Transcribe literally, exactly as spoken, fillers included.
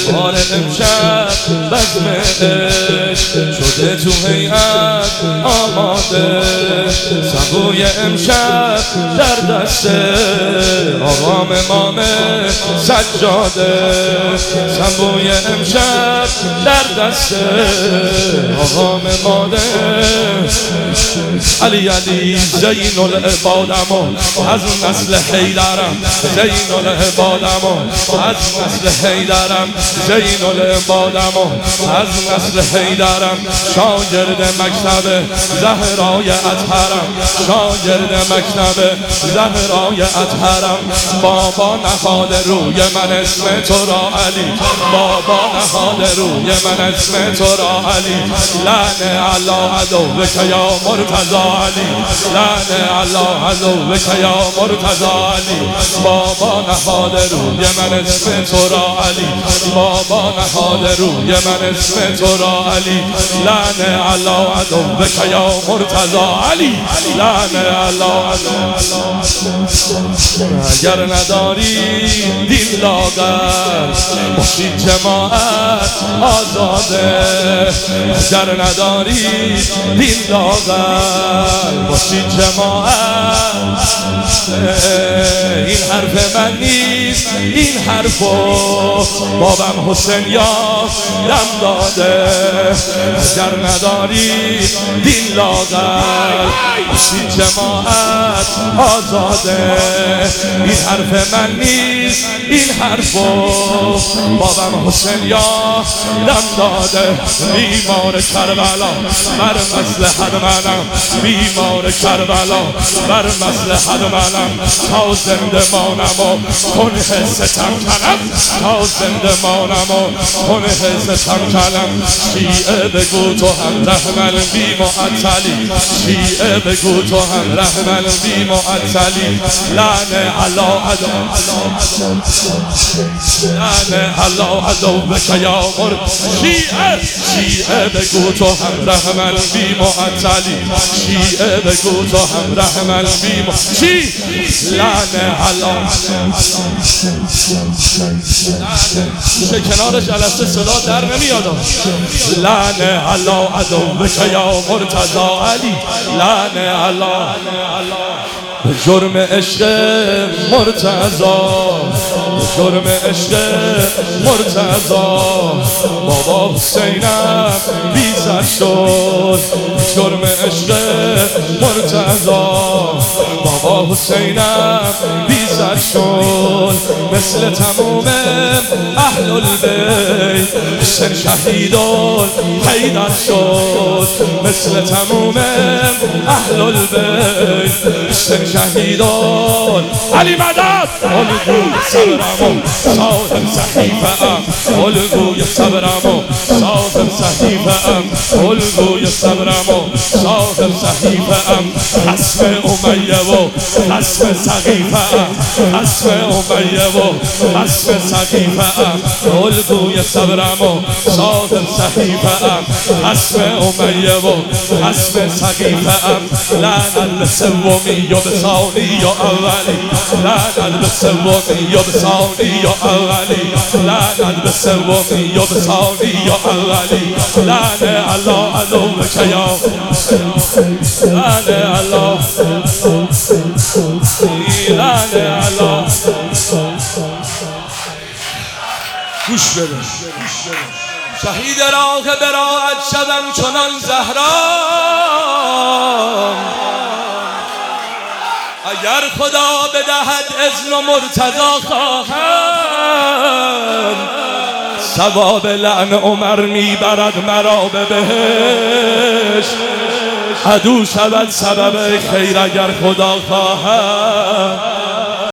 بار امشب بزم عشق شده تو هیئت آماده، سبوی امشب در دست آقام امام سجاده، سبوی امشب در دست آقام ماده. علی علی زین العبادم از نسل حیدرم، زین العبادم از نسل حیدرم، زین العبادم از نسل حیدرم، شاگرد مکتب زهرای اطهرم، شاگرد مکتب زهرای اطهرم. بابا نهاد روی من اسم تو را علی، بابا نهاد روی من اسم تو را علی. لعنه علی عدوک یا مرتضی علی، لعنه علی عدوک یا مرتضی علی. بابا نهاد روی من اسم تو را علی، بابا نهاد روی من اسم تو را علی. لعنه علی عدوک یا مرتضی علی، لعنه علی عدوک. اگر نداری دین لاغر باشی جماعت آزاده، اگر نداری دین لاغر باشی جماعت. این حرف من نیست، این حرفو بابم حسین یادم داده. اگر نداری دین لاغر باشی جماعت آزاده. این حرف من نیست، این حرفو بابم حسین یادم داده. بیمار کربلا بر مصلحت منم، بیمار کربلا بر مصلحت منم. تا زنده مانم و کنه ستم کنم، تا زنده مانم و کنه ستم کنم. شیعه بگو تو هم رحمن بی معطلی، شیعه بگو تو هم رحمن بی معطلی. لعنه علی عدوک، لعنه علی عدوک یا مرتضی. شیعه شیعه بگو تو هم رحمن بی معطلی، شیعه بگو تو هم رحمن بی معطلی. لعنه علی چه کنار جلسه صدا در نمیاد. لعنه علی عدوک یا مرتضی علی، لعنه علی به جرم عشق مرتضی، به جرم عشق مرتضی. بابا حسینم بیزد شد، به جرم عشق مرتضی. بابا حسینم بیزد شد، مثل تموم اهل البیت حسین شهیدان حیدر شد، مثل تموم اهل البیت حسین شهیدان. علی مدد الگوی صبرم و صاحب صحیفه ام، الگوی صبرم و صاحب صحیفه ام، الگوی صبرم و صاحب صحیفه ام. حسب امیه و حسب صحیفه ام، حسب امیه و حسب صحیفه ام. الگوی صبرم و صاحب صحیفه ام، حسب امیه و حسب صحیفه ام. لعنت به سومی یا به ثانی یا اولی، لعنت به سومی یا به ثانی یا اولی، لعنت به سومی یا به ثانی یا اولی. لعنه علی عدوک یا، لعنه علی، لعنه علی. گوش بده، شهید راه براعت شدم چنان زهرا. اگر خدا بدهد اذن و مرتضی خواهد، ثواب لعن عمر میبرد مرا به بهشت. عدو شود سبب خیر اگر خدا خواهد.